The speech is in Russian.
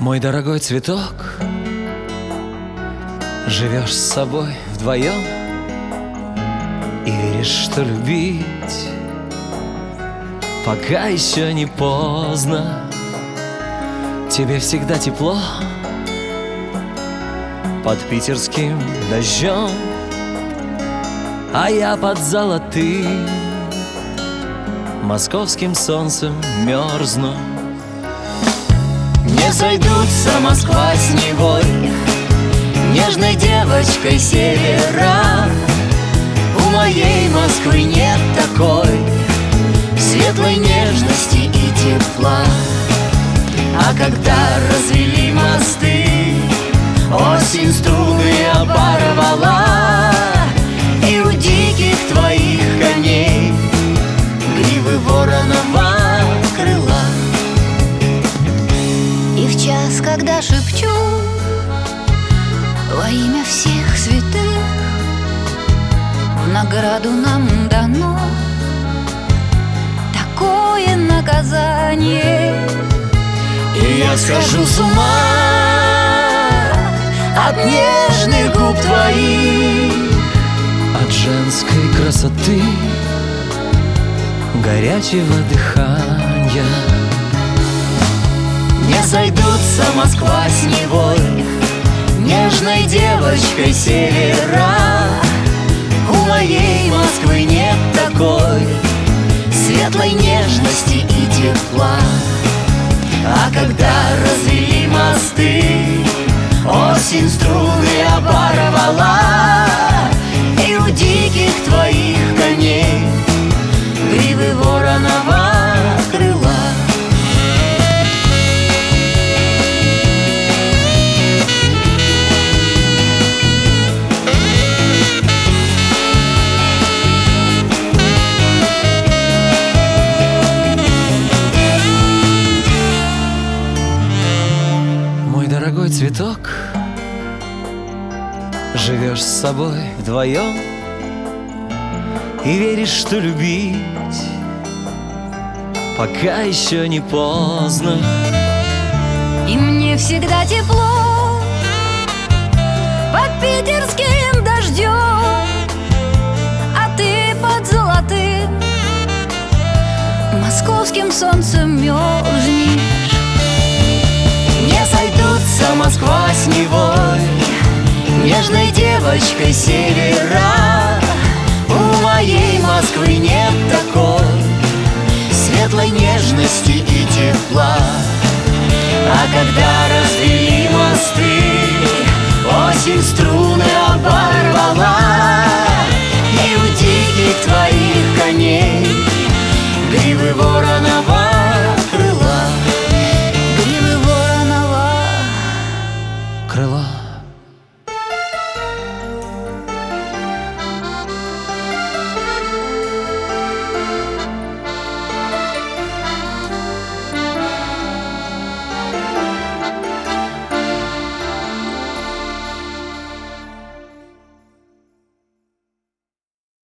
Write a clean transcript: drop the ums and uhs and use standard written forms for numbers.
Мой дорогой цветок, живешь с собой вдвоем и веришь, что любить пока еще не поздно. Тебе всегда тепло под питерским дождем, а я под золотым московским солнцем мерзну. Не сойдутся Москва с Невой, нежной девочкой севера. У моей Москвы нет такой светлой нежности и тепла. А когда развели мосты, осень струны оборвала, и у диких твоих коней гривы воронова крыла. И в час, когда шепчу во имя всех святых, в награду нам дано такое наказание, и я схожу с ума от нежных губ твоих, от женской красоты, горячего дыхания. Не сойдутся Москва с Невой, нежной девочкой севера. У моей Москвы нет такой светлой нежности и тепла. А когда развели мосты, осень струны оборвала, и у диких твоих коней гривы воронова крыла. Дорогой цветок, живешь с собой вдвоем и веришь, что любить пока еще не поздно. и мне всегда тепло под питерским дождем, а ты под золотым московским солнцем мерзнешь. Не сойдутся Москва с Невой, нежной девочкой севера.